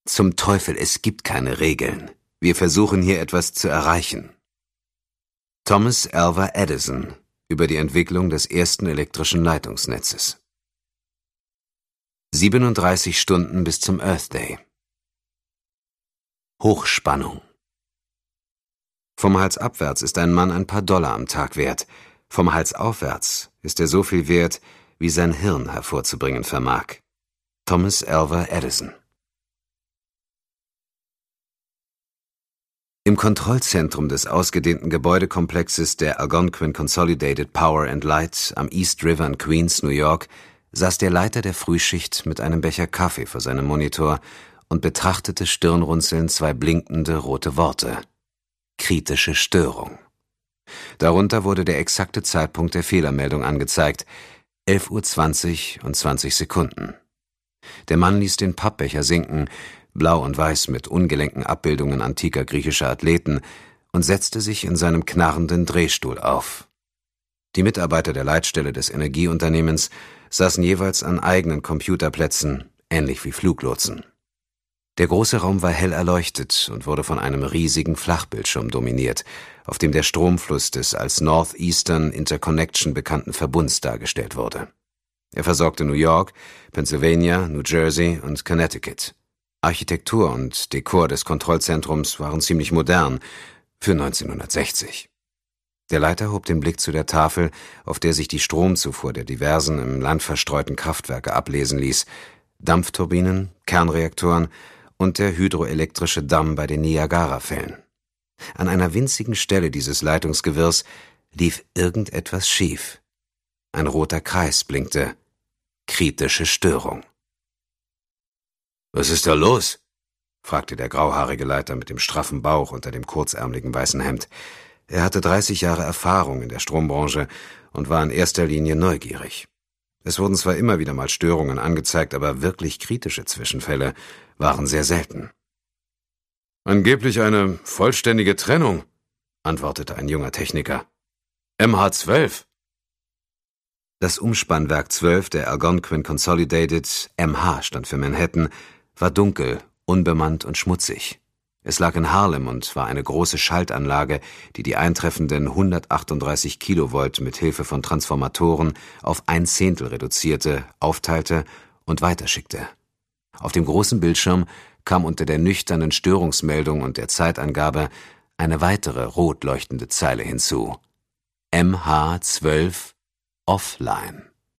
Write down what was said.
Zum Teufel, es gibt keine Regeln. Wir versuchen hier etwas zu erreichen. Thomas Alva Edison über die Entwicklung des ersten elektrischen Leitungsnetzes. 37 Stunden bis zum Earth Day. Hochspannung. Vom Hals abwärts ist ein Mann ein paar Dollar am Tag wert. Vom Hals aufwärts ist er so viel wert, wie sein Hirn hervorzubringen vermag. Thomas Alva Edison. Im Kontrollzentrum des ausgedehnten Gebäudekomplexes der Algonquin Consolidated Power and Light am East River in Queens, New York, saß der Leiter der Frühschicht mit einem Becher Kaffee vor seinem Monitor und betrachtete stirnrunzelnd zwei blinkende rote Worte. Kritische Störung. Darunter wurde der exakte Zeitpunkt der Fehlermeldung angezeigt, 11:20 und 20 Sekunden. Der Mann ließ den Pappbecher sinken, blau und weiß mit ungelenken Abbildungen antiker griechischer Athleten, und setzte sich in seinem knarrenden Drehstuhl auf. Die Mitarbeiter der Leitstelle des Energieunternehmens saßen jeweils an eigenen Computerplätzen, ähnlich wie Fluglotsen. Der große Raum war hell erleuchtet und wurde von einem riesigen Flachbildschirm dominiert, auf dem der Stromfluss des als Northeastern Interconnection bekannten Verbunds dargestellt wurde. Er versorgte New York, Pennsylvania, New Jersey und Connecticut. Architektur und Dekor des Kontrollzentrums waren ziemlich modern für 1960. Der Leiter hob den Blick zu der Tafel, auf der sich die Stromzufuhr der diversen im Land verstreuten Kraftwerke ablesen ließ, Dampfturbinen, Kernreaktoren und der hydroelektrische Damm bei den Niagarafällen. An einer winzigen Stelle dieses Leitungsgewirrs lief irgendetwas schief. Ein roter Kreis blinkte. Kritische Störung. »Was ist da los?« fragte der grauhaarige Leiter mit dem straffen Bauch unter dem kurzärmeligen weißen Hemd. Er hatte 30 Jahre Erfahrung in der Strombranche und war in erster Linie neugierig. Es wurden zwar immer wieder mal Störungen angezeigt, aber wirklich kritische Zwischenfälle waren sehr selten. »Angeblich eine vollständige Trennung«, antwortete ein junger Techniker. »MH12«. Das Umspannwerk 12 der Algonquin Consolidated, MH stand für Manhattan, war dunkel, unbemannt und schmutzig. Es lag in Harlem und war eine große Schaltanlage, die die eintreffenden 138 Kilovolt mit Hilfe von Transformatoren auf 1/10 reduzierte, aufteilte und weiterschickte. Auf dem großen Bildschirm kam unter der nüchternen Störungsmeldung und der Zeitangabe eine weitere rot leuchtende Zeile hinzu. MH12 offline.